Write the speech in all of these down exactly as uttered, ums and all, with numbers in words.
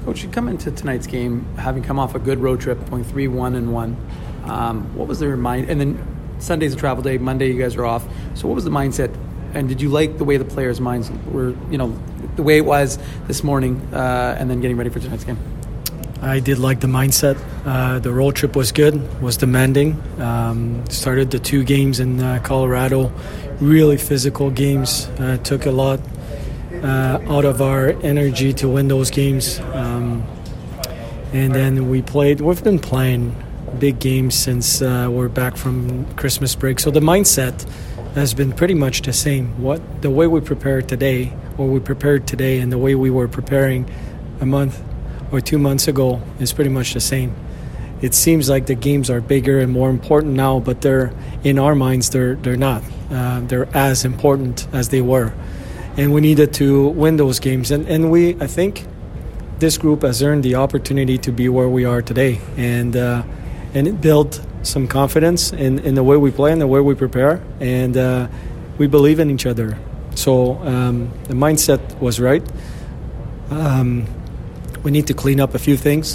Coach, you come into tonight's game having come off a good road trip, going three one and one. Um, what was their mind? And then Sunday's a travel day. Monday you guys are off. So what was the mindset? And did you like the way the players' minds were? You know, the way it was this morning, uh, and then getting ready for tonight's game. I did like the mindset. Uh, the road trip was good, was demanding. Um, started the two games in uh, Colorado, really physical games. Uh, took a lot uh, out of our energy to win those games. Um, and then we played, we've been playing big games since uh, we're back from Christmas break. So the mindset has been pretty much the same. What the way we prepared today, or we prepared today, and the way we were preparing a month or two months ago is pretty much the same. It seems like the games are bigger and more important now, but they're in our minds they're they're not. Uh, they're as important as they were, and we needed to win those games. And and we, I think, this group has earned the opportunity to be where we are today, and uh, and it built some confidence in, in the way we play and the way we prepare, and uh, we believe in each other. So um, the mindset was right. Um, We need to clean up a few things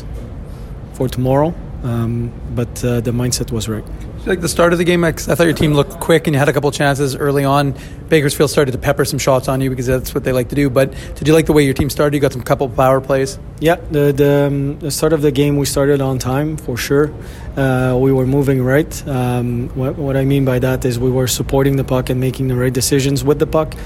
for tomorrow, um, but uh, the mindset was right. Like the start of the game, I thought your team looked quick and you had a couple chances early on. Bakersfield started to pepper some shots on you because that's what they like to do. But did you like the way your team started? You got some couple power plays. Yeah, the the, um, the start of the game, we started on time for sure. Uh, we were moving right. Um, what, what I mean by that is we were supporting the puck and making the right decisions with the puck.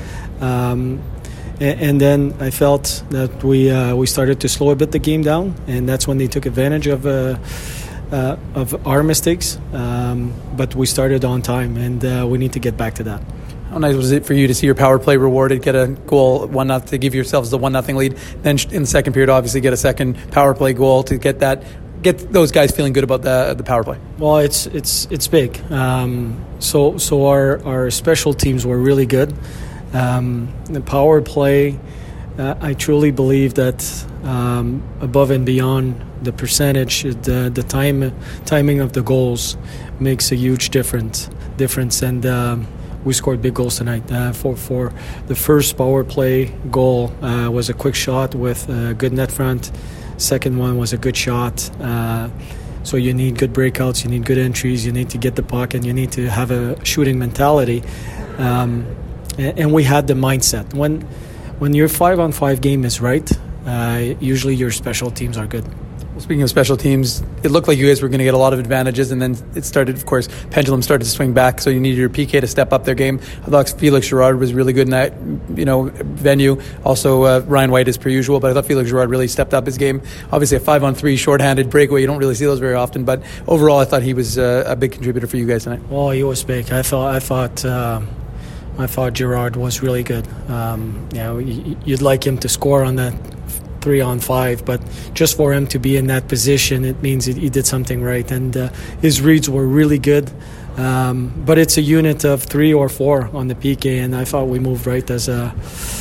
Um, And then I felt that we uh, we started to slow a bit the game down, and that's when they took advantage of uh, uh, of our mistakes. Um, but we started on time, and uh, we need to get back to that. How nice was it for you to see your power play rewarded, get a goal, one not to give yourselves the one nothing lead, then in the second period, obviously get a second power play goal to get that, get those guys feeling good about the the power play? Well, it's it's it's big. Um, so so our our special teams were really good. Um, the power play, uh, I truly believe that um, above and beyond the percentage, the the time timing of the goals makes a huge difference. Difference, and um, we scored big goals tonight. Uh, for for the first power play goal uh, was a quick shot with a good net front. Second one was a good shot. Uh, so you need good breakouts, you need good entries, you need to get the puck, and you need to have a shooting mentality. Um, And we had the mindset. When when your five-on-five game is right, uh, usually your special teams are good. Well, speaking of special teams, it looked like you guys were going to get a lot of advantages, and then it started, of course, pendulum started to swing back, so you needed your P K to step up their game. I thought Felix Girard was really good in that, you know, venue. Also, uh, Ryan White as per usual, but I thought Felix Girard really stepped up his game. Obviously, a five-on-three shorthanded breakaway, you don't really see those very often, but overall, I thought he was uh, a big contributor for you guys tonight. Well, he was big. I thought... I thought uh... I thought Girard was really good. Um, you know, you'd like him to score on that three on five, but just for him to be in that position, it means he did something right. And uh, his reads were really good. Um, but it's a unit of three or four on the P K, and I thought we moved right as a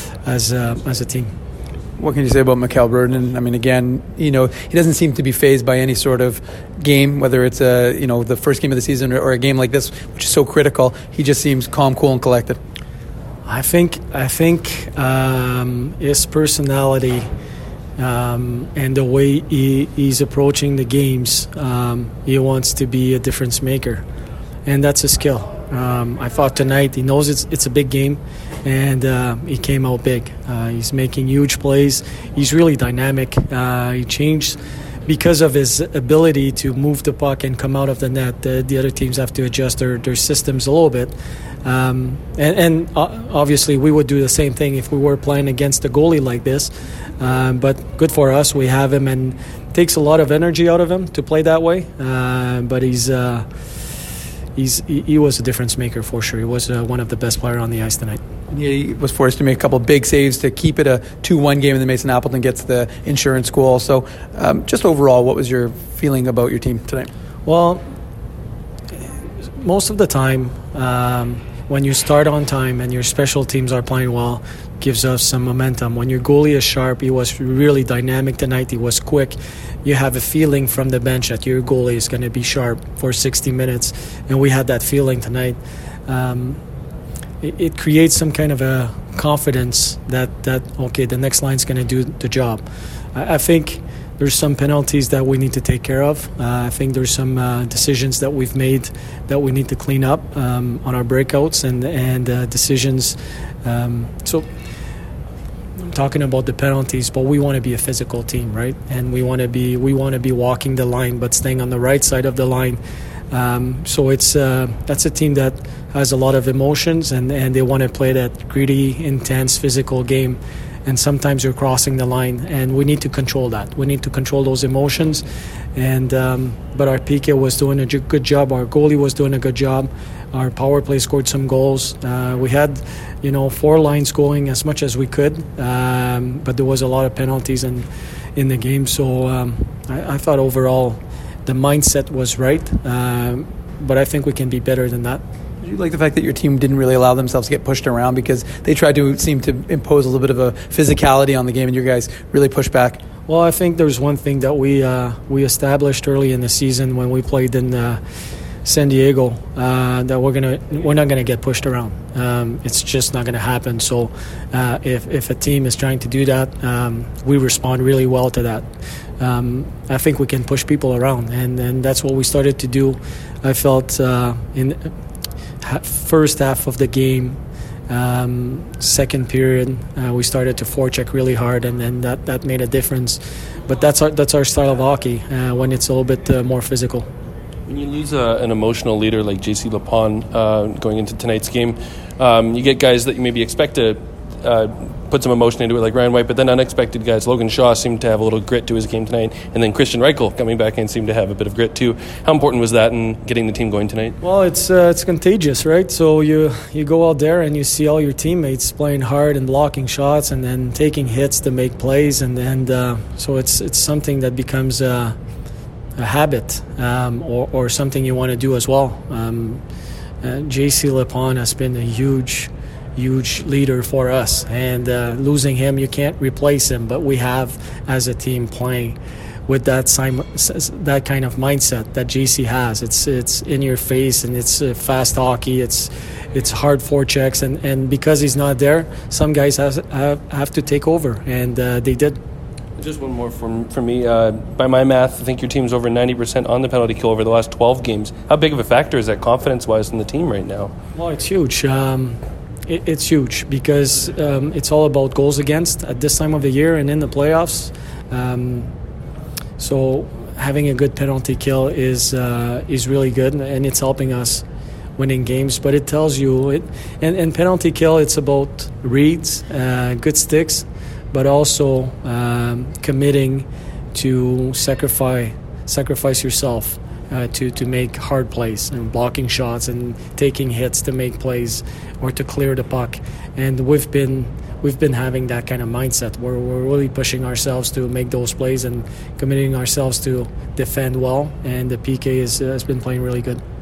as a, as a team. What can you say about Mikhail Burden? I mean, again, you know, he doesn't seem to be fazed by any sort of game, whether it's a, you know, the first game of the season or, or a game like this, which is so critical. He just seems calm, cool, and collected. I think I think um, his personality um, and the way he, he's approaching the games, um, he wants to be a difference maker, and that's a skill. Um, I thought tonight he knows it's it's a big game, and uh, he came out big. Uh, he's making huge plays. He's really dynamic. Uh, he changed because of his ability to move the puck and come out of the net. The, the other teams have to adjust their, their systems a little bit. Um, and and uh, obviously we would do the same thing if we were playing against a goalie like this. Um, but good for us. We have him, and it takes a lot of energy out of him to play that way. Uh, but he's... Uh, He's, he, he was a difference maker for sure. He was uh, one of the best players on the ice tonight. He was forced to make a couple of big saves to keep it a two one game, and then Mason Appleton gets the insurance goal. So um, just overall, what was your feeling about your team tonight? Well, most of the time, um, when you start on time and your special teams are playing well, gives us some momentum. When your goalie is sharp, he was really dynamic tonight. He was quick. You have a feeling from the bench that your goalie is going to be sharp for sixty minutes, and we had that feeling tonight. Um, it, it creates some kind of a confidence that, that okay, the next line's going to do the job. I, I think there's some penalties that we need to take care of. Uh, I think there's some uh, decisions that we've made that we need to clean up um, on our breakouts and and uh, decisions. Um, so. I'm talking about the penalties, but we want to be a physical team, right? And we want to be we want to be walking the line, but staying on the right side of the line. Um, so it's uh, that's a team that has a lot of emotions, and, and they want to play that gritty, intense, physical game. And sometimes you're crossing the line, and we need to control that. We need to control those emotions. And um, but our P K was doing a good job. Our goalie was doing a good job. Our power play scored some goals. Uh, we had, you know, four lines going as much as we could, um, but there was a lot of penalties in in the game. So um, I, I thought overall the mindset was right, um, but I think we can be better than that. Did you like the fact that your team didn't really allow themselves to get pushed around, because they tried to seem to impose a little bit of a physicality on the game, and you guys really pushed back? Well, I think there's one thing that we uh, we established early in the season when we played in uh, San Diego, uh, that we're gonna we're not gonna get pushed around. Um, it's just not gonna happen. So uh, if if a team is trying to do that, um, we respond really well to that. Um, I think we can push people around, and, and that's what we started to do. I felt uh, in first half of the game, um, second period, uh, we started to forecheck really hard, and then that, that made a difference. But that's our that's our style of hockey, uh, when it's a little bit uh, more physical. When you lose a, an emotional leader like J C Lepon uh, going into tonight's game, um, you get guys that you maybe expect to uh, put some emotion into it, like Ryan White, but then unexpected guys. Logan Shaw seemed to have a little grit to his game tonight, and then Christian Reichel coming back in seemed to have a bit of grit too. How important was that in getting the team going tonight? Well, it's uh, it's contagious, right? So you you go out there and you see all your teammates playing hard and blocking shots, and then taking hits to make plays, and and uh, so it's it's something that becomes a, a habit, um, or or something you want to do as well. Um, uh, J C Lepon has been a huge. huge leader for us, and uh, losing him, you can't replace him, but we have as a team playing with that sim- that kind of mindset that J C has. It's it's in your face, and it's uh, fast hockey, it's it's hard forechecks, and, and because he's not there, some guys has, have, have to take over, and uh, they did. Just one more from, from me. Uh, by my math, I think your team's over ninety percent on the penalty kill over the last twelve games. How big of a factor is that confidence-wise in the team right now? Well, it's huge. Um, It's huge because um, it's all about goals against at this time of the year and in the playoffs. Um, so having a good penalty kill is uh, is really good, and it's helping us winning games. But it tells you, it, and, and penalty kill, it's about reads, uh, good sticks, but also um, committing to sacrifice sacrifice yourself. Uh, to, to make hard plays and blocking shots and taking hits to make plays or to clear the puck. And we've been we've been having that kind of mindset where we're really pushing ourselves to make those plays and committing ourselves to defend well. And the P K is, uh, has been playing really good.